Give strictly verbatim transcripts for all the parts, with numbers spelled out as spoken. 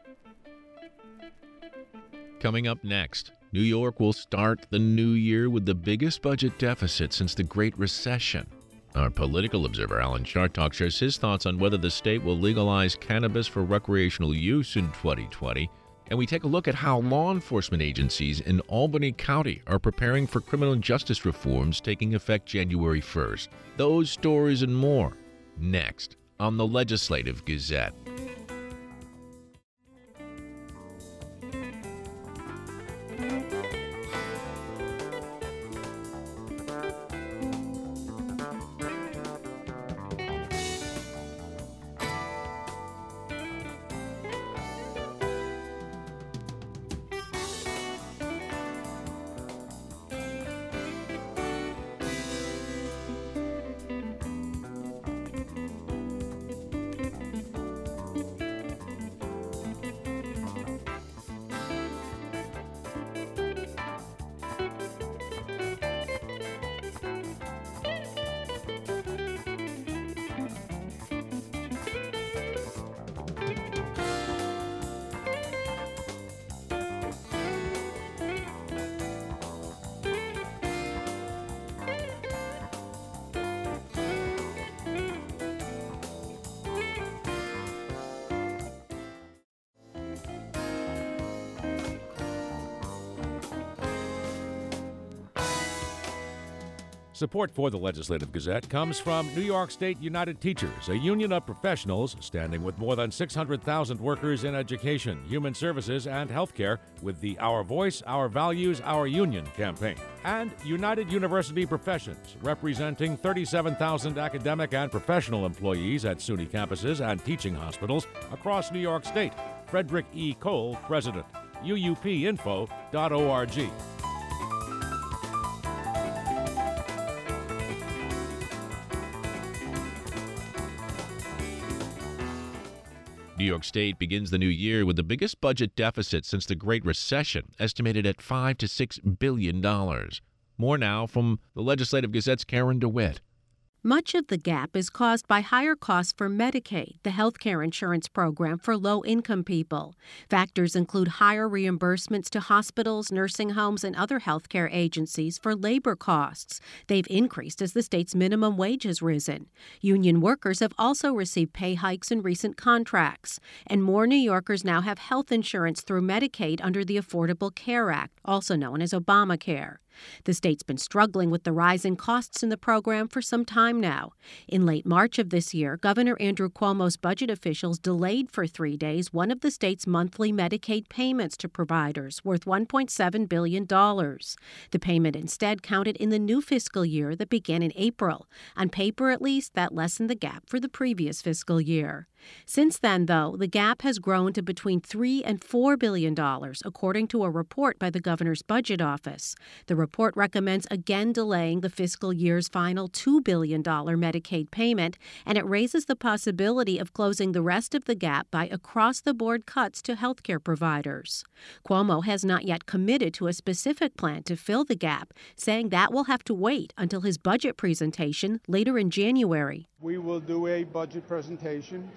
Coming up next, New York will start the new year with the biggest budget deficit since the Great Recession. Our political observer, Alan Chartock, shares his thoughts on whether the state will legalize cannabis for recreational use in twenty twenty. And we take a look at how law enforcement agencies in Albany County are preparing for criminal justice reforms taking effect January first. Those stories and more next on the Legislative Gazette. Support for the Legislative Gazette comes from New York State United Teachers, a union of professionals standing with more than six hundred thousand workers in education, human services, and healthcare with the Our Voice, Our Values, Our Union campaign. And United University Professions, representing thirty-seven thousand academic and professional employees at SUNY campuses and teaching hospitals across New York State. Frederick E. Cole, President. U U P info dot org. New York State begins the new year with the biggest budget deficit since the Great Recession, estimated at five to six billion dollars. More now from the Legislative Gazette's Karen DeWitt. Much of the gap is caused by higher costs for Medicaid, the health care insurance program for low-income people. Factors include higher reimbursements to hospitals, nursing homes, and other health care agencies for labor costs. They've increased as the state's minimum wage has risen. Union workers have also received pay hikes in recent contracts. And more New Yorkers now have health insurance through Medicaid under the Affordable Care Act, also known as Obamacare. The state's been struggling with the rising costs in the program for some time now. In late March of this year, Governor Andrew Cuomo's budget officials delayed for three days one of the state's monthly Medicaid payments to providers worth one point seven billion dollars. The payment instead counted in the new fiscal year that began in April. On paper, at least, that lessened the gap for the previous fiscal year. Since then, though, the gap has grown to between three and four billion dollars, according to a report by the governor's budget office. The report recommends again delaying the fiscal year's final two billion dollars Medicaid payment, and it raises the possibility of closing the rest of the gap by across-the-board cuts to healthcare providers. Cuomo has not yet committed to a specific plan to fill the gap, saying that will have to wait until his budget presentation later in January. We will do a budget presentation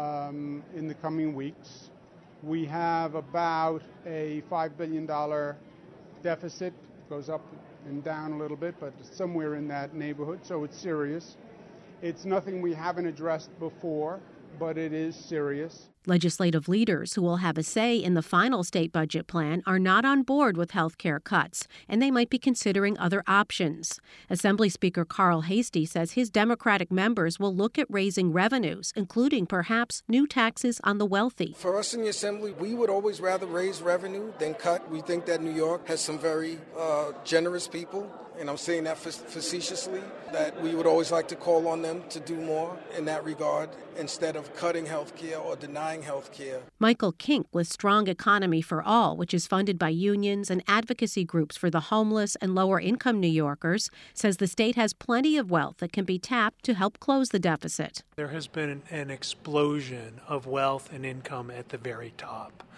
um, in the coming weeks. We have about a five billion dollars deficit. Goes up and down a little bit, but somewhere in that neighborhood, so it's serious. It's nothing we haven't addressed before, but it is serious. Legislative leaders who will have a say in the final state budget plan are not on board with health care cuts, and they might be considering other options. Assembly Speaker Carl Heastie says his Democratic members will look at raising revenues, including perhaps new taxes on the wealthy. For us in the Assembly, we would always rather raise revenue than cut. We think that New York has some very uh, generous people, and I'm saying that facetiously, that we would always like to call on them to do more in that regard instead of cutting health care or denying health care. Michael Kink with Strong Economy for All, which is funded by unions and advocacy groups for the homeless and lower-income New Yorkers, says the state has plenty of wealth that can be tapped to help close the deficit. There has been an explosion of wealth and income at the very top.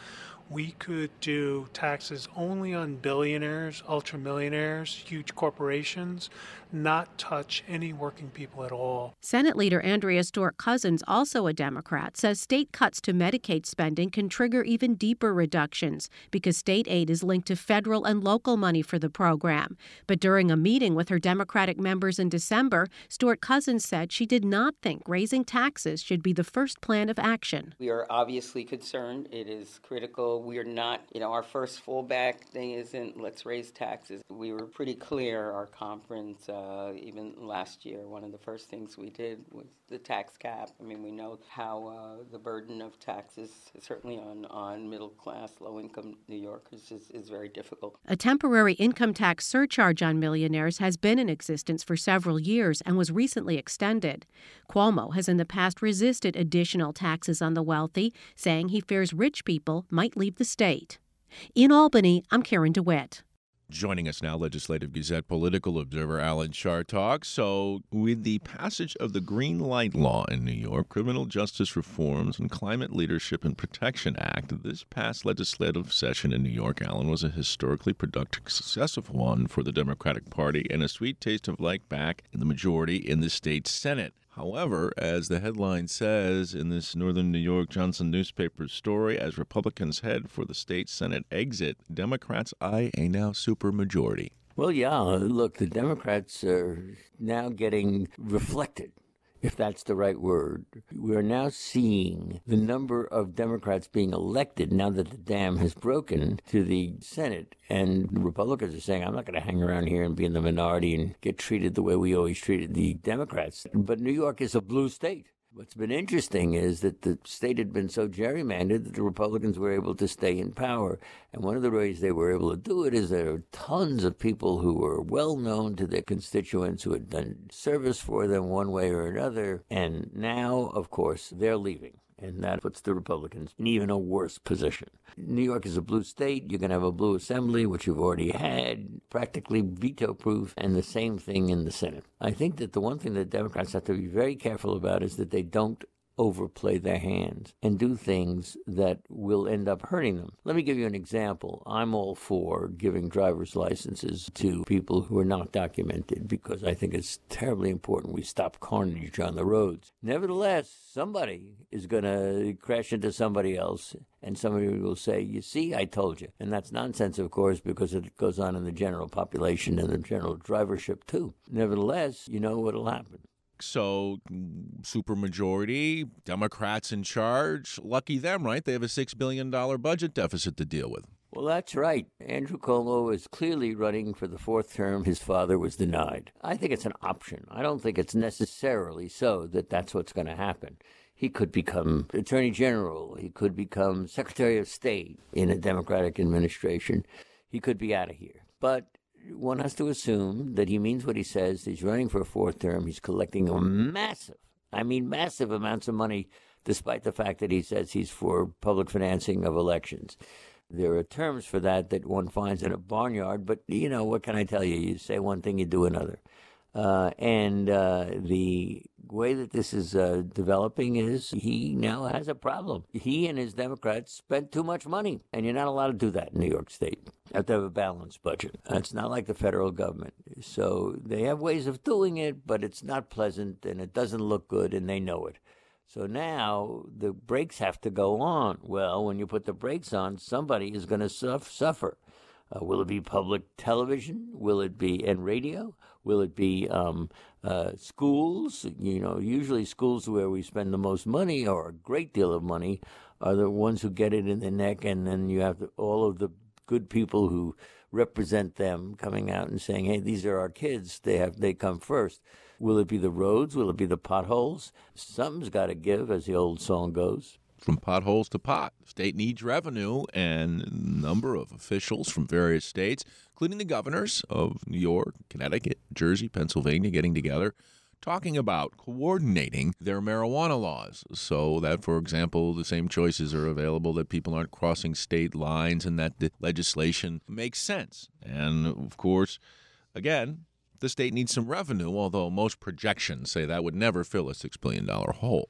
we could do taxes only on billionaires, ultramillionaires, huge corporations, not touch any working people at all. Senate Leader Andrea Stewart-Cousins, also a Democrat, says state cuts to Medicaid spending can trigger even deeper reductions because state aid is linked to federal and local money for the program. But during a meeting with her Democratic members in December, Stewart-Cousins said she did not think raising taxes should be the first plan of action. We are obviously concerned. It is critical. We are not, you know, our first fallback thing isn't let's raise taxes. We were pretty clear, our conference, uh, even last year, one of the first things we did was the tax cap. I mean, we know how uh, the burden of taxes, certainly on, on middle class, low income New Yorkers, is, is very difficult. A temporary income tax surcharge on millionaires has been in existence for several years and was recently extended. Cuomo has in the past resisted additional taxes on the wealthy, saying he fears rich people might leave the state. In Albany, I'm Karen DeWitt. Joining us now, Legislative Gazette political observer Alan Chartock. So, with the passage of the Green Light Law in New York, Criminal Justice Reforms and Climate Leadership and Protection Act, this past legislative session in New York, Alan, was a historically productive, successful one for the Democratic Party and a sweet taste of life back in the majority in the state Senate. However, as the headline says in this Northern New York Johnson newspaper story, as Republicans head for the state Senate exit, Democrats eye a now supermajority. Well, yeah, look, the Democrats are now getting reflected, if that's the right word. We're now seeing the number of Democrats being elected now that the dam has broken to the Senate. And the Republicans are saying, I'm not going to hang around here and be in the minority and get treated the way we always treated the Democrats. But New York is a blue state. What's been interesting is that the state had been so gerrymandered that the Republicans were able to stay in power. And one of the ways they were able to do it is there are tons of people who were well known to their constituents who had done service for them one way or another. And now, of course, they're leaving. And that puts the Republicans in even a worse position. New York is a blue state. You're going to have a blue assembly, which you've already had, practically veto-proof, and the same thing in the Senate. I think that the one thing that Democrats have to be very careful about is that they don't overplay their hands and do things that will end up hurting them. Let me give you an example. I'm all for giving driver's licenses to people who are not documented because I think it's terribly important we stop carnage on the roads. Nevertheless, somebody is going to crash into somebody else and somebody will say, you see, I told you. And that's nonsense, of course, because it goes on in the general population and the general drivership too. Nevertheless, you know what will happen. So, supermajority, Democrats in charge. Lucky them, right? They have a six billion dollars budget deficit to deal with. Well, that's right. Andrew Cuomo is clearly running for the fourth term. His father was denied. I think it's an option. I don't think it's necessarily so that that's what's going to happen. He could become Attorney General. He could become Secretary of State in a Democratic administration. He could be out of here. But one has to assume that he means what he says. He's running for a fourth term. He's collecting a massive, I mean massive amounts of money, despite the fact that he says he's for public financing of elections. There are terms for that that one finds in a barnyard, but, you know, what can I tell you? You say one thing, you do another. Uh, and uh, the way that this is uh, developing is he now has a problem. He and his Democrats spent too much money, and you're not allowed to do that in New York State. You have to have a balanced budget. It's not like the federal government. So they have ways of doing it, but it's not pleasant, and it doesn't look good, and they know it. So now the brakes have to go on. Well, when you put the brakes on, somebody is going to suffer. Uh, will it be public television? Will it be and radio? Will it be um, uh, schools? You know, usually schools where we spend the most money or a great deal of money are the ones who get it in the neck, and then you have to, all of the good people who represent them coming out and saying, hey, these are our kids. They have they come first. Will it be the roads? Will it be the potholes? Something's got to give, as the old song goes. From potholes to pot, the state needs revenue, and a number of officials from various states, including the governors of New York, Connecticut, Jersey, Pennsylvania, getting together, talking about coordinating their marijuana laws so that, for example, the same choices are available, that people aren't crossing state lines, and that the legislation makes sense. And, of course, again, the state needs some revenue, although most projections say that would never fill a six billion dollars hole.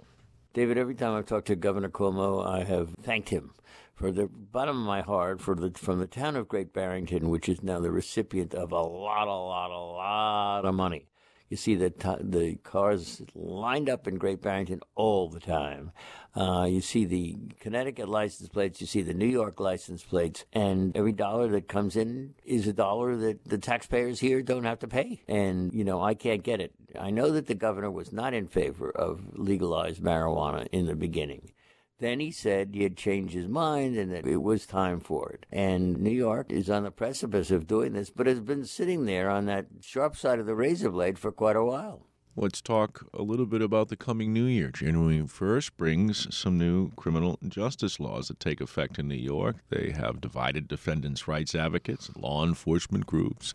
David, every time I've talked to Governor Cuomo, I have thanked him for the bottom of my heart, for the from the town of Great Barrington, which is now the recipient of a lot, a lot, a lot of money. You see the t- the cars lined up in Great Barrington all the time. Uh, you see the Connecticut license plates, you see the New York license plates, and every dollar that comes in is a dollar that the taxpayers here don't have to pay. And, you know, I can't get it. I know that the governor was not in favor of legalized marijuana in the beginning. Then he said he had changed his mind and that it was time for it. And New York is on the precipice of doing this, but has been sitting there on that sharp side of the razor blade for quite a while. Let's talk a little bit about the coming new year. January first brings some new criminal justice laws that take effect in New York. They have divided defendants' rights advocates, law enforcement groups.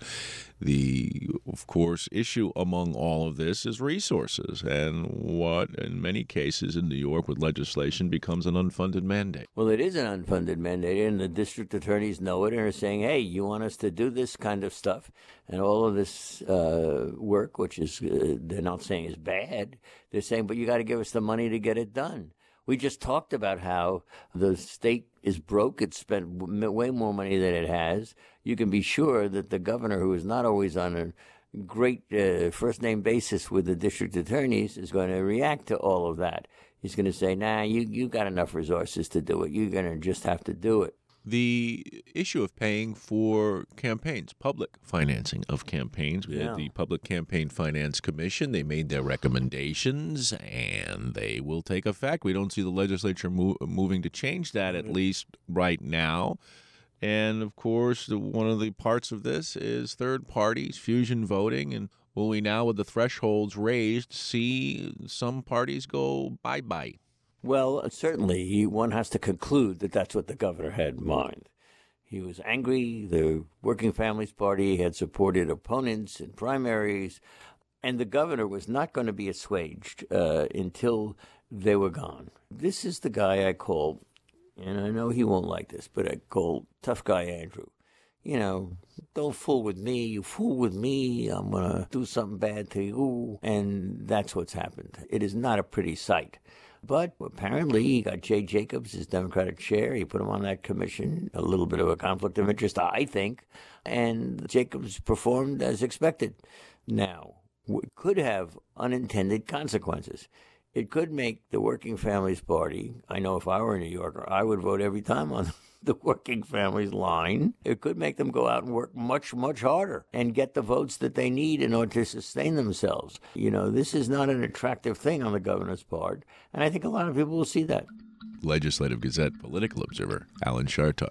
The, of course, issue among all of this is resources and what, in many cases in New York with legislation, becomes an unfunded mandate. Well, it is an unfunded mandate, and the district attorneys know it and are saying, hey, you want us to do this kind of stuff and all of this uh, work, which is, uh, they're not saying is bad. They're saying, but you got to give us the money to get it done. We just talked about how the state is broke. It's spent way more money than it has. You can be sure that the governor, who is not always on a great uh, first-name basis with the district attorneys, is going to react to all of that. He's going to say, nah, you, you got enough resources to do it. You're going to just have to do it. The issue of paying for campaigns, public financing of campaigns. We Yeah. had the Public Campaign Finance Commission. They made their recommendations, and they will take effect. We don't see the legislature mo- moving to change that, at least right now. And, of course, the, one of the parts of this is third parties, fusion voting, and will we now, with the thresholds raised, see some parties go bye-bye? Well, certainly one has to conclude that that's what the governor had in mind. He was angry. The Working Families Party had supported opponents in primaries, and the governor was not going to be assuaged uh, until they were gone. This is the guy I call, and I know he won't like this, but I call Tough Guy Andrew. You know, don't fool with me. You fool with me, I'm going to do something bad to you. And that's what's happened. It is not a pretty sight. But apparently he got Jay Jacobs, his Democratic chair. He put him on that commission. A little bit of a conflict of interest, I think. And Jacobs performed as expected. Now, it could have unintended consequences. It could make the Working Families Party, I know if I were a New Yorker, I would vote every time on the Working Families line. It could make them go out and work much, much harder and get the votes that they need in order to sustain themselves. You know, this is not an attractive thing on the governor's part, and I think a lot of people will see that. Legislative Gazette political observer Alan Chartock.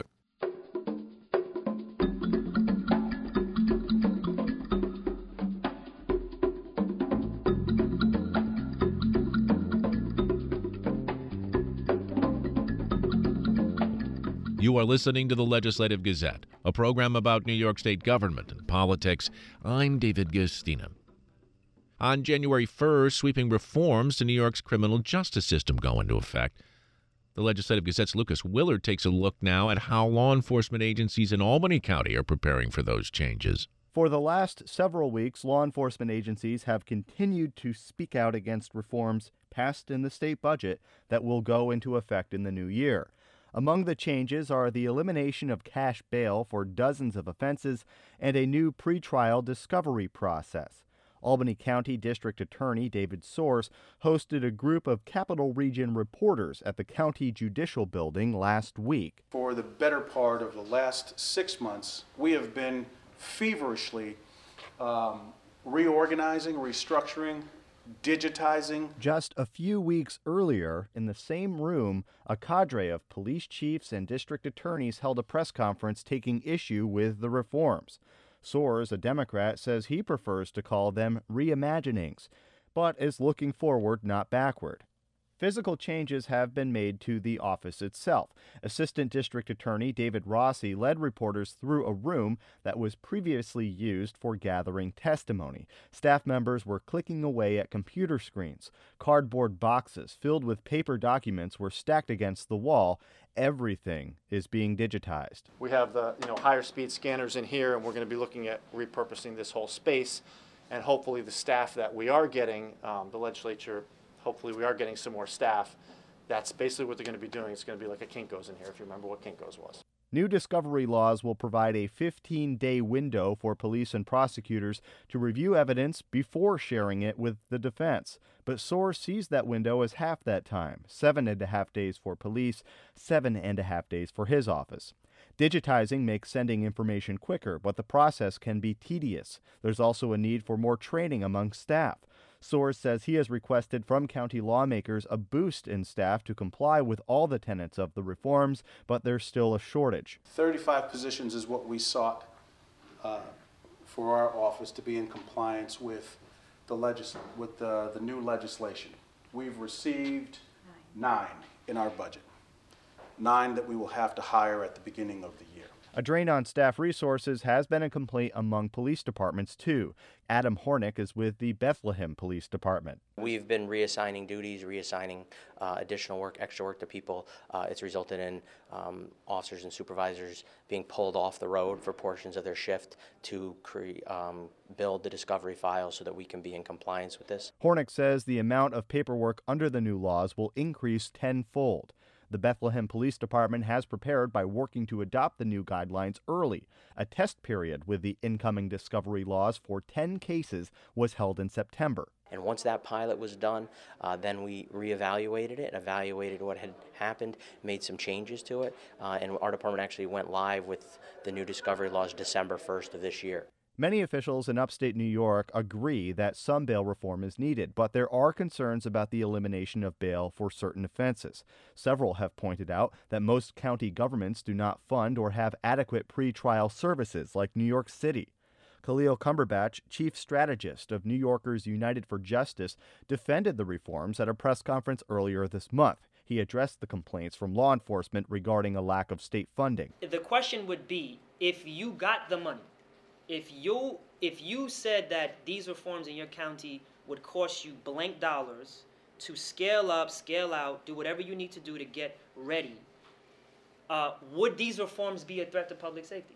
You are listening to the Legislative Gazette, a program about New York State government and politics. I'm David Gustina. On January first, sweeping reforms to New York's criminal justice system go into effect. The Legislative Gazette's Lucas Willard takes a look now at how law enforcement agencies in Albany County are preparing for those changes. For the last several weeks, law enforcement agencies have continued to speak out against reforms passed in the state budget that will go into effect in the new year. Among the changes are the elimination of cash bail for dozens of offenses and a new pretrial discovery process. Albany County District Attorney David Soares hosted a group of Capital Region reporters at the County Judicial Building last week. For the better part of the last six months, we have been feverishly um, reorganizing, restructuring, digitizing. Just a few weeks earlier, in the same room, a cadre of police chiefs and district attorneys held a press conference taking issue with the reforms. Soares, a Democrat, says he prefers to call them reimaginings, but is looking forward, not backward. Physical changes have been made to the office itself. Assistant District Attorney David Rossi led reporters through a room that was previously used for gathering testimony. Staff members were clicking away at computer screens. Cardboard boxes filled with paper documents were stacked against the wall. Everything is being digitized. We have the you know higher speed scanners in here, and we're going to be looking at repurposing this whole space. And hopefully the staff that we are getting, um, the legislature hopefully we are getting some more staff. That's basically what they're going to be doing. It's going to be like a Kinko's in here, if you remember what Kinko's was. New discovery laws will provide a fifteen-day window for police and prosecutors to review evidence before sharing it with the defense. But Soares sees that window as half that time, seven and a half days for police, seven and a half days for his office. Digitizing makes sending information quicker, but the process can be tedious. There's also a need for more training among staff. Soares says he has requested from county lawmakers a boost in staff to comply with all the tenets of the reforms, but there's still a shortage. thirty-five positions is what we sought uh, for our office to be in compliance with the legis with the, the new legislation. We've received nine in our budget, nine that we will have to hire at the beginning of the year. A drain on staff resources has been a complaint among police departments, too. Adam Hornick is with the Bethlehem Police Department. We've been reassigning duties, reassigning uh, additional work, extra work to people. Uh, it's resulted in um, officers and supervisors being pulled off the road for portions of their shift to cre- um, build the discovery file so that we can be in compliance with this. Hornick says the amount of paperwork under the new laws will increase tenfold. The Bethlehem Police Department has prepared by working to adopt the new guidelines early. A test period with the incoming discovery laws for ten cases was held in September. And once that pilot was done, uh, then we reevaluated it, evaluated what had happened, made some changes to it, uh, and our department actually went live with the new discovery laws December first of this year. Many officials in upstate New York agree that some bail reform is needed, but there are concerns about the elimination of bail for certain offenses. Several have pointed out that most county governments do not fund or have adequate pretrial services like New York City. Khalil Cumberbatch, chief strategist of New Yorkers United for Justice, defended the reforms at a press conference earlier this month. He addressed the complaints from law enforcement regarding a lack of state funding. The question would be, if you got the money, If you if you said that these reforms in your county would cost you blank dollars to scale up, scale out, do whatever you need to do to get ready, uh, would these reforms be a threat to public safety?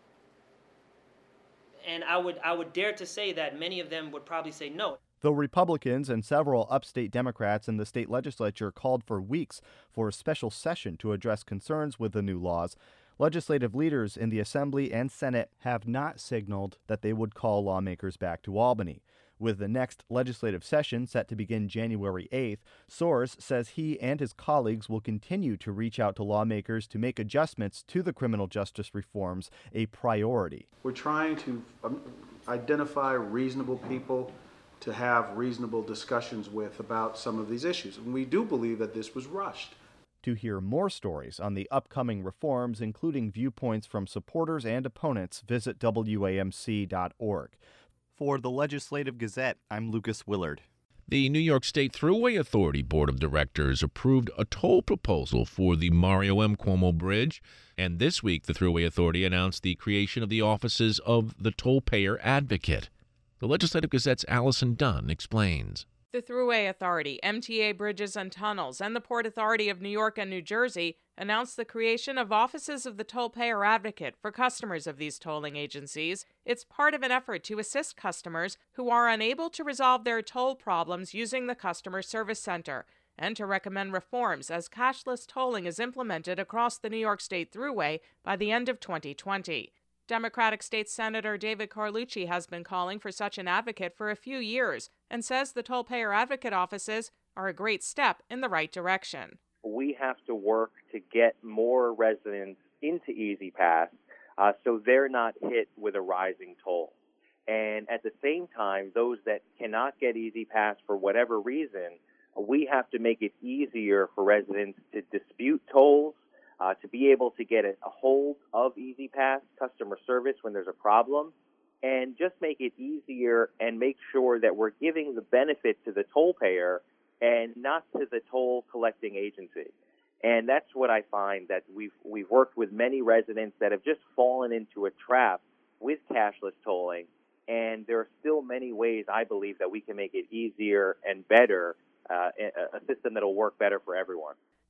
And I would I would dare to say that many of them would probably say no. Though Republicans and several upstate Democrats in the state legislature called for weeks for a special session to address concerns with the new laws, legislative leaders in the Assembly and Senate have not signaled that they would call lawmakers back to Albany. With the next legislative session set to begin January eighth, Soares says he and his colleagues will continue to reach out to lawmakers to make adjustments to the criminal justice reforms a priority. We're trying to um, identify reasonable people to have reasonable discussions with about some of these issues. And we do believe that this was rushed. To hear more stories on the upcoming reforms, including viewpoints from supporters and opponents, visit W A M C dot org. For the Legislative Gazette, I'm Lucas Willard. The New York State Thruway Authority Board of Directors approved a toll proposal for the Mario M. Cuomo Bridge, and this week the Thruway Authority announced the creation of the offices of the Toll Payer Advocate. The Legislative Gazette's Allison Dunn explains. The Thruway Authority, M T A Bridges and Tunnels, and the Port Authority of New York and New Jersey announced the creation of offices of the Toll Payer Advocate for customers of these tolling agencies. It's part of an effort to assist customers who are unable to resolve their toll problems using the Customer Service Center, and to recommend reforms as cashless tolling is implemented across the New York State Thruway by the end of twenty twenty. Democratic State Senator David Carlucci has been calling for such an advocate for a few years and says the Toll Payer Advocate offices are a great step in the right direction. We have to work to get more residents into E Z Pass uh, so they're not hit with a rising toll. And at the same time, those that cannot get E Z Pass for whatever reason, we have to make it easier for residents to dispute tolls, Uh, to be able to get a, a hold of E Z Pass customer service when there's a problem, and just make it easier and make sure that we're giving the benefit to the toll payer and not to the toll collecting agency. And that's what I find, that we've we've worked with many residents that have just fallen into a trap with cashless tolling, and there are still many ways, I believe, that we can make it easier and better, uh, a, a system that will work better for everyone.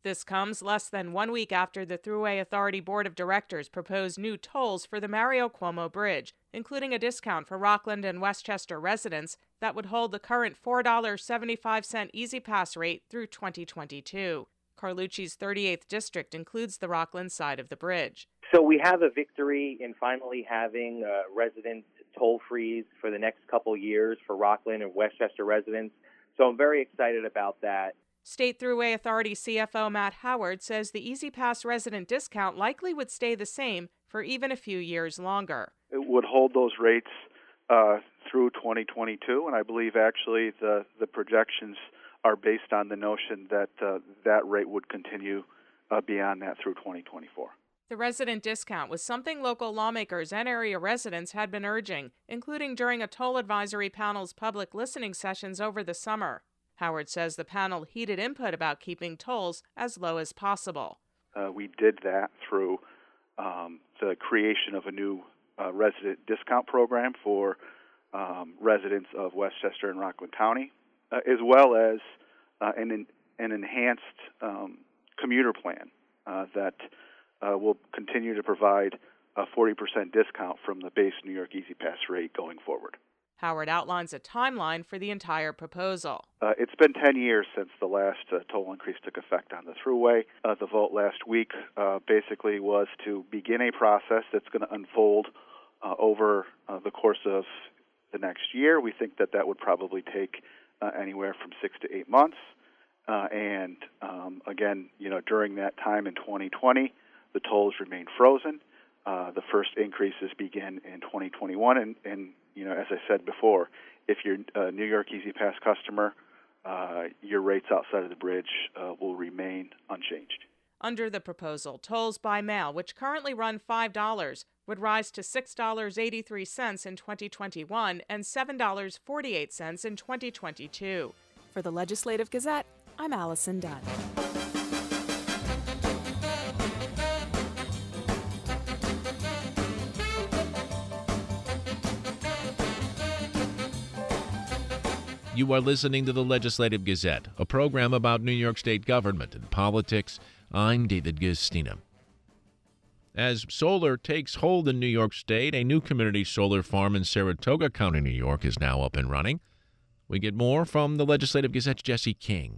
This comes less than one week after the Thruway Authority Board of Directors proposed new tolls for the Mario Cuomo Bridge, including a discount for Rockland and Westchester residents that would hold the current four dollars and seventy-five cents Easy Pass rate through twenty twenty-two. Carlucci's thirty-eighth District includes the Rockland side of the bridge. So we have a victory in finally having uh, resident toll-frees for the next couple years for Rockland and Westchester residents. So I'm very excited about that. State Thruway Authority C F O Matt Howard says the Easy Pass resident discount likely would stay the same for even a few years longer. It would hold those rates uh, through twenty twenty-two, and I believe actually the, the projections are based on the notion that uh, that rate would continue uh, beyond that through twenty twenty-four. The resident discount was something local lawmakers and area residents had been urging, including during a toll advisory panel's public listening sessions over the summer. Howard says the panel heeded input about keeping tolls as low as possible. Uh, we did that through um, the creation of a new uh, resident discount program for um, residents of Westchester and Rockland County, uh, as well as uh, an, an enhanced um, commuter plan uh, that uh, will continue to provide a forty percent discount from the base New York Easy Pass rate going forward. Howard outlines a timeline for the entire proposal. Uh, it's been ten years since the last uh, toll increase took effect on the Thruway. Uh, the vote last week uh, basically was to begin a process that's going to unfold uh, over uh, the course of the next year. We think that that would probably take uh, anywhere from six to eight months. Uh, and um, again, you know, during that time in twenty twenty, the tolls remain frozen. Uh, the first increases begin in twenty twenty-one, and, and you know, as I said before, if you're a New York Easy Pass customer, uh, your rates outside of the bridge uh, will remain unchanged. Under the proposal, tolls by mail, which currently run five dollars, would rise to six dollars and eighty-three cents in twenty twenty-one and seven dollars and forty-eight cents in twenty twenty-two. For the Legislative Gazette, I'm Allison Dunn. You are listening to the Legislative Gazette, a program about New York State government and politics. I'm David Gistina. As solar takes hold in New York State, a new community solar farm in Saratoga County, New York, is now up and running. We get more from the Legislative Gazette's Jesse King.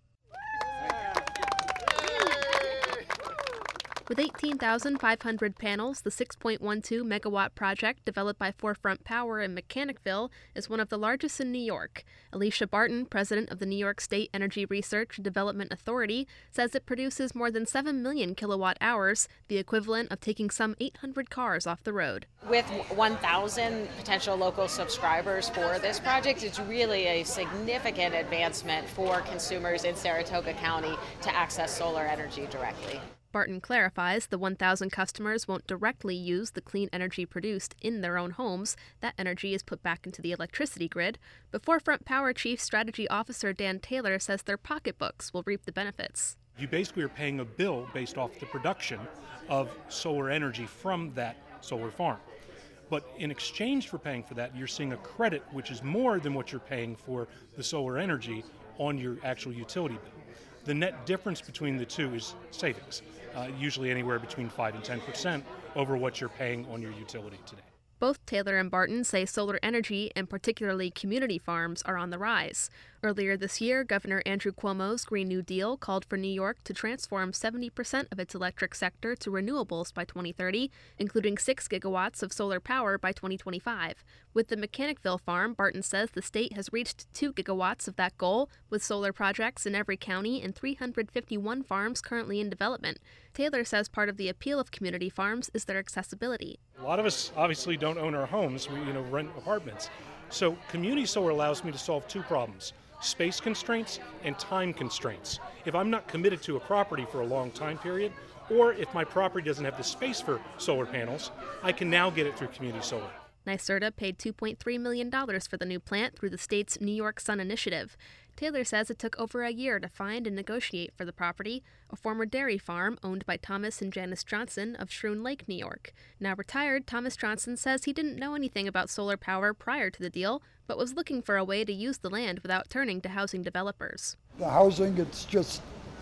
With eighteen thousand five hundred panels, the six point one two megawatt project developed by Forefront Power in Mechanicville is one of the largest in New York. Alicia Barton, president of the New York State Energy Research and Development Authority, says it produces more than seven million kilowatt hours, the equivalent of taking some eight hundred cars off the road. With one thousand potential local subscribers for this project, it's really a significant advancement for consumers in Saratoga County to access solar energy directly. Barton clarifies the one thousand customers won't directly use the clean energy produced in their own homes. That energy is put back into the electricity grid. But Forefront Power Chief Strategy Officer Dan Taylor says their pocketbooks will reap the benefits. You basically are paying a bill based off the production of solar energy from that solar farm. But in exchange for paying for that, you're seeing a credit which is more than what you're paying for the solar energy on your actual utility bill. The net difference between the two is savings, uh, usually anywhere between five and ten percent over what you're paying on your utility today. Both Taylor and Barton say solar energy, and particularly community farms, are on the rise. Earlier this year, Governor Andrew Cuomo's Green New Deal called for New York to transform seventy percent of its electric sector to renewables by twenty thirty, including six gigawatts of solar power by twenty twenty-five. With the Mechanicville farm, Barton says the state has reached two gigawatts of that goal, with solar projects in every county and three hundred fifty-one farms currently in development. Taylor says part of the appeal of community farms is their accessibility. A lot of us obviously don't own our homes, we you know rent apartments. So community solar allows me to solve two problems: space constraints and time constraints. If I'm not committed to a property for a long time period, or if my property doesn't have the space for solar panels, I can now get it through community solar. NYSERDA paid two point three million dollars for the new plant through the state's New York Sun Initiative. Taylor says it took over a year to find and negotiate for the property, a former dairy farm owned by Thomas and Janice Johnson of Schroon Lake, New York. Now retired, Thomas Johnson says he didn't know anything about solar power prior to the deal, but was looking for a way to use the land without turning to housing developers. The housing, it's just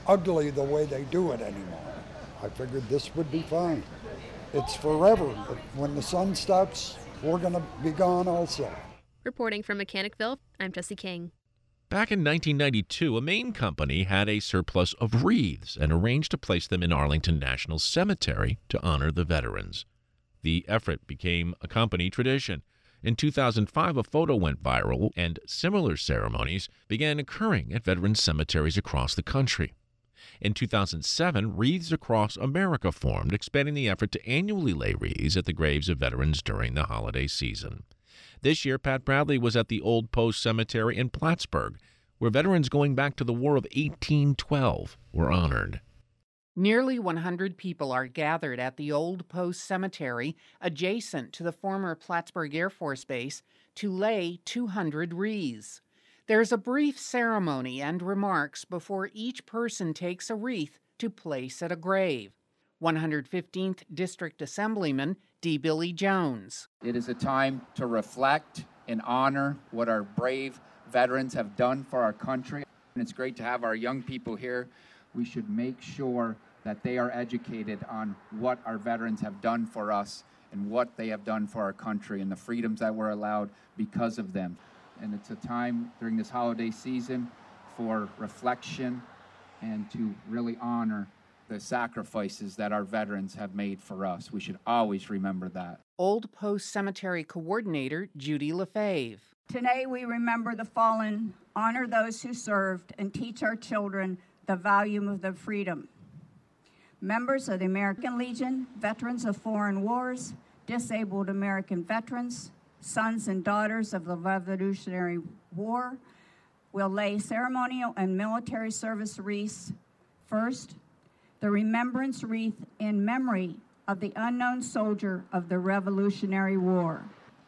ugly the way they do it anymore. I figured this would be fine. It's forever. When the sun stops, we're going to be gone also. Reporting from Mechanicville, I'm Jesse King. Back in nineteen ninety-two, a Maine company had a surplus of wreaths and arranged to place them in Arlington National Cemetery to honor the veterans. The effort became a company tradition. In two thousand five, a photo went viral, and similar ceremonies began occurring at veteran cemeteries across the country. In two thousand seven, Wreaths Across America formed, expanding the effort to annually lay wreaths at the graves of veterans during the holiday season. This year, Pat Bradley was at the Old Post Cemetery in Plattsburgh, where veterans going back to the War of eighteen twelve were honored. Nearly one hundred people are gathered at the Old Post Cemetery, adjacent to the former Plattsburgh Air Force Base, to lay two hundred wreaths. There's a brief ceremony and remarks before each person takes a wreath to place at a grave. one hundred fifteenth District Assemblyman D. Billy Jones. It is a time to reflect and honor what our brave veterans have done for our country. And it's great to have our young people here. We should make sure that they are educated on what our veterans have done for us and what they have done for our country and the freedoms that were allowed because of them. And it's a time during this holiday season for reflection and to really honor the sacrifices that our veterans have made for us. We should always remember that. Old Post Cemetery Coordinator Judy Lefebvre. Today we remember the fallen, honor those who served, and teach our children the value of their freedom. Members of the American Legion, veterans of foreign wars, disabled American veterans, sons and daughters of the Revolutionary War will lay ceremonial and military service wreaths. First, the remembrance wreath in memory of the unknown soldier of the Revolutionary War.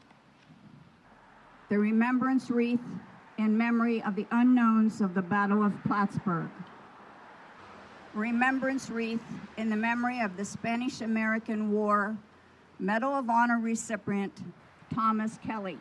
The remembrance wreath in memory of the unknowns of the Battle of Plattsburgh. Remembrance wreath in the memory of the Spanish-American War Medal of Honor recipient Thomas Kelly.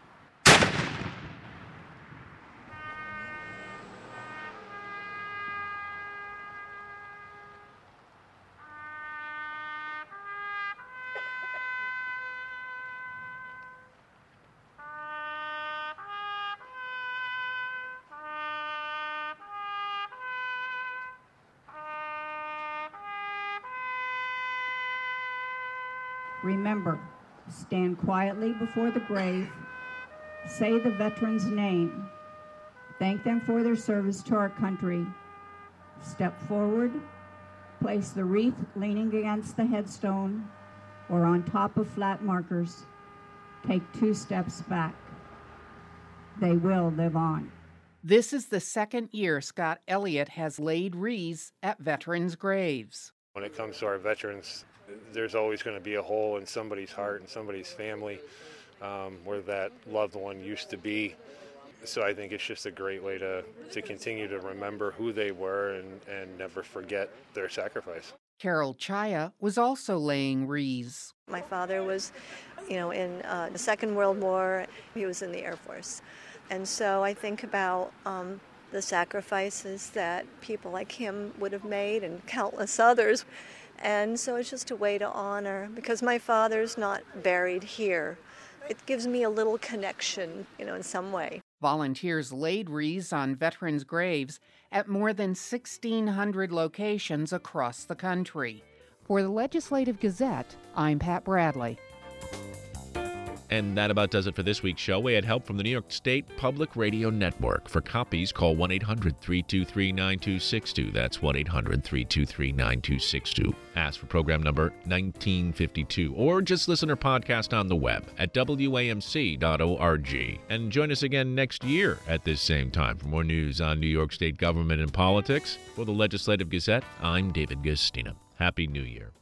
Remember, stand quietly before the grave, say the veteran's name, thank them for their service to our country, step forward, place the wreath leaning against the headstone or on top of flat markers, take two steps back. They will live on. This is the second year Scott Elliott has laid wreaths at veterans' graves. When it comes to our veterans, there's always going to be a hole in somebody's heart and somebody's family um, where that loved one used to be. So I think it's just a great way to, to continue to remember who they were and, and never forget their sacrifice. Carol Chaya was also laying wreaths. My father was, you know, in uh, the Second World War. He was in the Air Force. And so I think about um, the sacrifices that people like him would have made and countless others. And so it's just a way to honor, because my father's not buried here. It gives me a little connection, you know, in some way. Volunteers laid wreaths on veterans' graves at more than sixteen hundred locations across the country. For the Legislative Gazette, I'm Pat Bradley. And that about does it for this week's show. We had help from the New York State Public Radio Network. For copies, call one eight hundred three two three nine two six two. That's one eight hundred three two three nine two six two. Ask for program number nineteen fifty-two, or just listen or podcast on the web at W A M C dot org. And join us again next year at this same time for more news on New York State government and politics. For the Legislative Gazette, I'm David Gustina. Happy New Year.